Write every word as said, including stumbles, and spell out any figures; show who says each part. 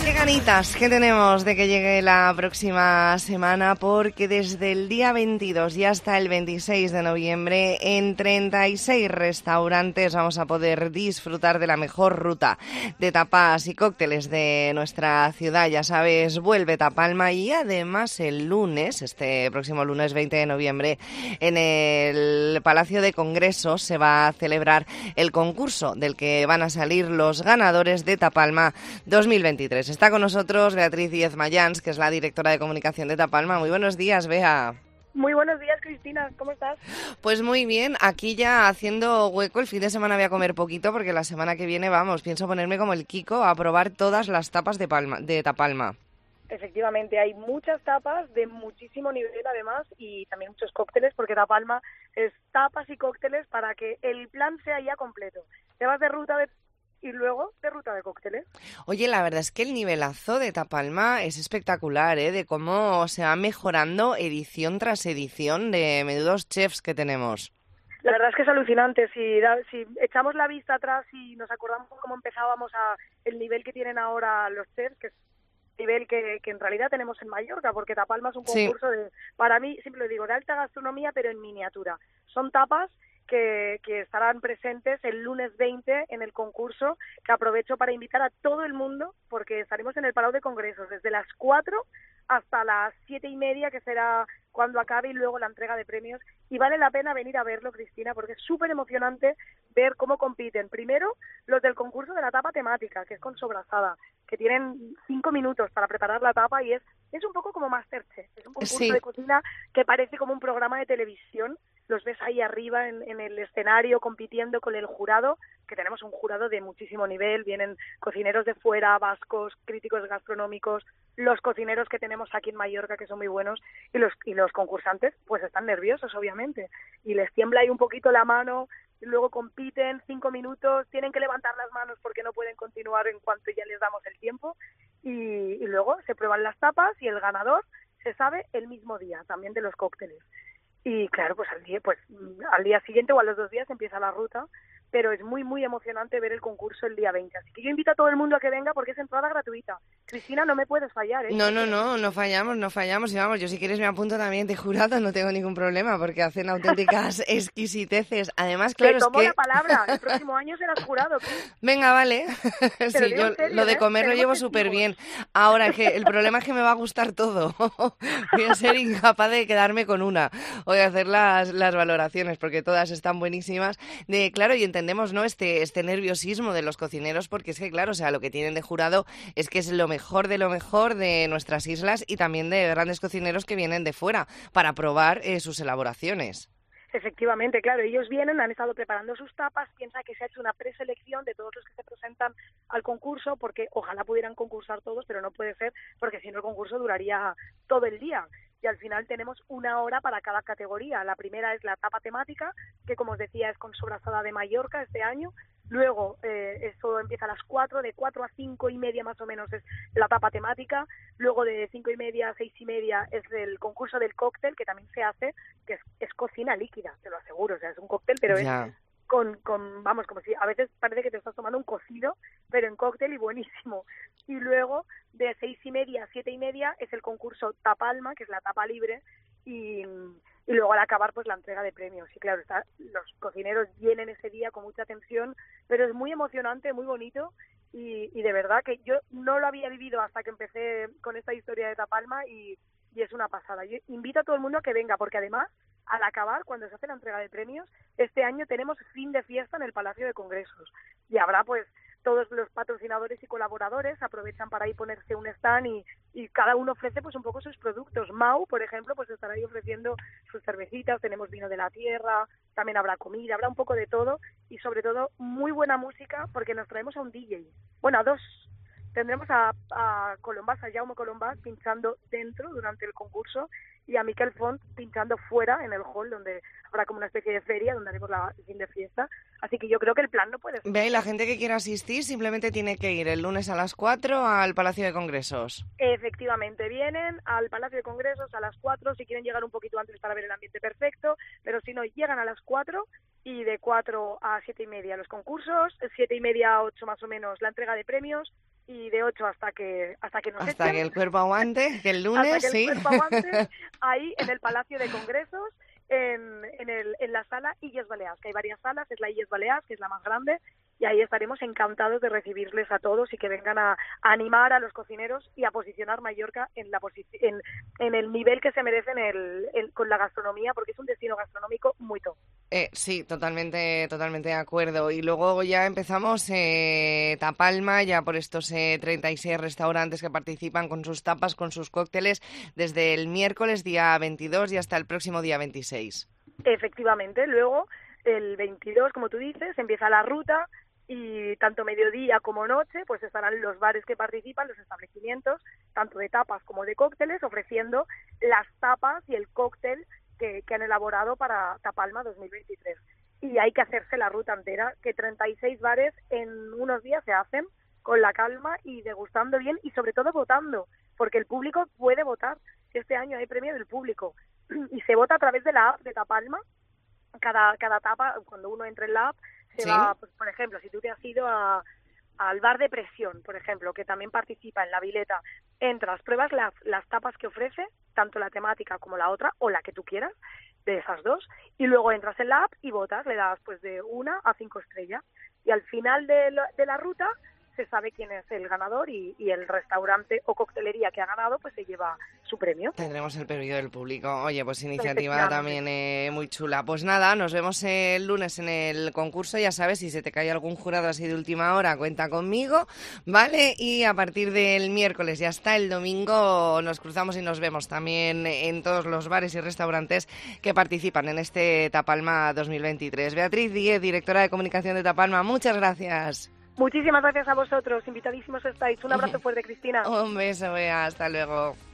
Speaker 1: Qué ganitas que tenemos de que llegue la próxima semana, porque desde el día veintidós y hasta el veintiséis de noviembre en treinta y seis restaurantes vamos a poder disfrutar de la mejor ruta de tapas y cócteles de nuestra ciudad. Ya sabes, vuelve Tapalma, y además el lunes, este próximo lunes veinte de noviembre, en el Palacio de Congresos se va a celebrar el concurso del que van a salir los ganadores de Tapalma dos mil veintitrés. Está con nosotros Beatriz Díez Mayans, que es la directora de comunicación de Tapalma. Muy buenos días, Bea.
Speaker 2: Muy buenos días, Cristina. ¿Cómo estás?
Speaker 1: Pues muy bien, aquí ya haciendo hueco. El fin de semana voy a comer poquito porque la semana que viene, vamos, pienso ponerme como el Kiko a probar todas las tapas de, Palma, de Tapalma.
Speaker 2: Efectivamente, hay muchas tapas de muchísimo nivel además, y también muchos cócteles, porque Tapalma es tapas y cócteles para que el plan sea ya completo. Te vas de ruta de y luego de ruta de cócteles.
Speaker 1: Oye, la verdad es que el nivelazo de Tapalma es espectacular, ¿eh? De cómo se va mejorando edición tras edición de menudos chefs que tenemos.
Speaker 2: La verdad es que es alucinante. Si, da, si echamos la vista atrás y nos acordamos cómo empezábamos a el nivel que tienen ahora los chefs, que es nivel que, que en realidad tenemos en Mallorca, porque Tapalma es un concurso sí. de, para mí, siempre lo digo, de alta gastronomía, pero en miniatura. Son tapas Que, que estarán presentes el lunes veinte en el concurso, que aprovecho para invitar a todo el mundo, porque estaremos en el Palau de Congresos desde las cuatro hasta las siete y media, que será cuando acabe, y luego la entrega de premios. Y vale la pena venir a verlo, Cristina, porque es súper emocionante ver cómo compiten. Primero, los del concurso de la tapa temática, que es con sobrasada, que tienen cinco minutos para preparar la tapa, y es, es un poco como MasterChef. Es un concurso sí. de cocina que parece como un programa de televisión. Los ves ahí arriba en, en el escenario compitiendo con el jurado, que tenemos un jurado de muchísimo nivel. Vienen cocineros de fuera, vascos, críticos gastronómicos, los cocineros que tenemos aquí en Mallorca, que son muy buenos, y los y los concursantes pues están nerviosos, obviamente, y les tiembla ahí un poquito la mano, y luego compiten cinco minutos, tienen que levantar las manos porque no pueden continuar en cuanto ya les damos el tiempo, y, y luego se prueban las tapas y el ganador se sabe el mismo día, también de los cócteles. Y claro, pues al día, pues al día siguiente o a los dos días empieza la ruta, pero es muy, muy emocionante ver el concurso el día veinte. Así que yo invito a todo el mundo a que venga, porque es entrada gratuita. Cristina, no me puedes fallar, ¿eh?
Speaker 1: No, no, no, no fallamos, no fallamos. Y vamos, yo si quieres me apunto también de jurado, no tengo ningún problema, porque hacen auténticas exquisiteces. Además, claro,
Speaker 2: Te tomo
Speaker 1: es que...
Speaker 2: la palabra, el próximo año serás jurado. ¿Qué?
Speaker 1: Venga, vale. Sí, yo
Speaker 2: serio,
Speaker 1: lo de
Speaker 2: ¿eh?
Speaker 1: comer lo llevo súper bien. Ahora, que el problema es que me va a gustar todo. Voy a ser incapaz de quedarme con una. Voy a hacer las, las valoraciones, porque todas están buenísimas. De, claro, y entendemos, ¿no?, este, este nerviosismo de los cocineros, porque es que, claro, o sea, lo que tienen de jurado es que es lo mejor de lo mejor de nuestras islas, y también de grandes cocineros que vienen de fuera para probar eh, sus elaboraciones.
Speaker 2: Efectivamente, claro, ellos vienen, han estado preparando sus tapas, piensa que se ha hecho una preselección de todos los que se presentan al concurso, porque ojalá pudieran concursar todos, pero no puede ser, porque si no el concurso duraría todo el día. Y al final tenemos una hora para cada categoría. La primera es la tapa temática, que como os decía es con sobrasada de Mallorca este año. Luego eh, eso empieza a las cuatro, de cuatro a cinco y media más o menos es la tapa temática. Luego de cinco y media a seis y media es el concurso del cóctel, que también se hace, que es, es cocina líquida, te lo aseguro. O sea, es un cóctel, pero ya. es con, con, vamos, como si a veces parece que te estás tomando un cocido, pero en cóctel, y buenísimo. Y luego de seis y media a siete y media es el concurso Tapalma, que es la tapa libre, y, y luego al acabar pues la entrega de premios. Y claro, está, los cocineros vienen ese día con mucha atención, pero es muy emocionante, muy bonito, y, y de verdad que yo no lo había vivido hasta que empecé con esta historia de Tapalma, y, y es una pasada. Yo invito a todo el mundo a que venga, porque además al acabar, cuando se hace la entrega de premios, este año tenemos fin de fiesta en el Palacio de Congresos, y habrá pues todos los patrocinadores y colaboradores aprovechan para ahí ponerse un stand, y, y cada uno ofrece pues un poco sus productos. Mau, por ejemplo, pues estará ahí ofreciendo sus cervecitas, tenemos vino de la tierra, también habrá comida, habrá un poco de todo, y sobre todo muy buena música, porque nos traemos a un D J, bueno, a dos. Tendremos a, a Colombás, a Jaume Colombás pinchando dentro durante el concurso, y a Miquel Font pinchando fuera en el hall, donde habrá como una especie de feria donde haremos la fin de fiesta. Así que yo creo que el plan no puede ser.
Speaker 1: Ve, y la gente que quiera asistir simplemente tiene que ir el lunes a las cuatro al Palacio de Congresos.
Speaker 2: Efectivamente, vienen al Palacio de Congresos a las cuatro, si quieren llegar un poquito antes para ver el ambiente perfecto, pero si no, llegan a las cuatro, y de cuatro a siete y media los concursos, siete y media a ocho más o menos la entrega de premios. y de ocho hasta que hasta que nos
Speaker 1: hasta
Speaker 2: echen,
Speaker 1: que el cuerpo aguante, que el lunes,
Speaker 2: hasta que
Speaker 1: sí.
Speaker 2: el cuerpo aguante, ahí en el Palacio de Congresos, en, en, el, en la sala Illes Balears, que hay varias salas, es la Illes Balears, que es la más grande, y ahí estaremos encantados de recibirles a todos y que vengan a, a animar a los cocineros y a posicionar Mallorca en la posi- en, en el nivel que se merecen el, el, con la gastronomía, porque es un destino gastronómico muy top.
Speaker 1: Eh, sí, totalmente, totalmente de acuerdo. Y luego ya empezamos eh, Tapalma, ya por estos eh, treinta y seis restaurantes que participan con sus tapas, con sus cócteles, desde el miércoles día veintidós y hasta el próximo día veintiséis.
Speaker 2: Efectivamente, luego el veintidós, como tú dices, empieza la ruta y tanto mediodía como noche pues estarán los bares que participan, los establecimientos, tanto de tapas como de cócteles, ofreciendo las tapas y el cóctel que, que han elaborado para Tapalma dos mil veintitrés. Y hay que hacerse la ruta entera, que treinta y seis bares en unos días se hacen con la calma y degustando bien y sobre todo votando, porque el público puede votar. Este año hay premio del público y se vota a través de la app de Tapalma. Cada, cada tapa, cuando uno entra en la app, se
Speaker 1: ¿Sí?
Speaker 2: va, pues, por ejemplo, si tú te has ido a, al bar de presión, por ejemplo, que también participa en la Vileta, entras, pruebas las, las tapas que ofrece, tanto la temática como la otra, o la que tú quieras, de esas dos, y luego entras en la app y votas, le das pues de una a cinco estrellas, y al final de la, de la ruta se sabe quién es el ganador y, y el restaurante o coctelería que ha ganado pues se lleva su premio.
Speaker 1: Tendremos el premio del público. Oye, pues iniciativa también eh, muy chula. Pues nada, nos vemos el lunes en el concurso. Ya sabes, si se te cae algún jurado así de última hora, cuenta conmigo, ¿vale? Y a partir del miércoles y hasta el domingo nos cruzamos y nos vemos también en todos los bares y restaurantes que participan en este Tapalma dos mil veintitrés. Beatriz Díez, directora de comunicación de Tapalma, muchas gracias.
Speaker 2: Muchísimas gracias a vosotros, invitadísimos estáis. Un abrazo fuerte, Cristina.
Speaker 1: Un beso, Bea, hasta luego.